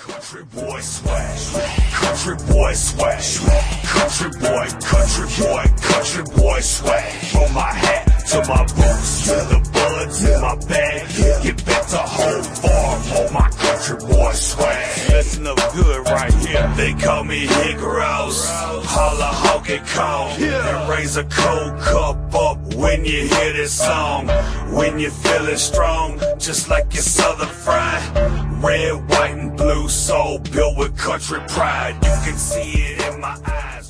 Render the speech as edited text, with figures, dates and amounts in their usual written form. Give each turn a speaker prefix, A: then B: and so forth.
A: Country boy swag, country boy swag, country boy, country boy, country boy swag. From my hat to my boots, to the buds in my bag, get back to home farm on my country boy swag. Listen up good right here. They call me Hick Rouse, holla honky conk, and raise a cold cup up when you hear this song. When you're feeling strong, just like your southern fried. Red, white, and blue soul built with country pride. You can see it in my eyes.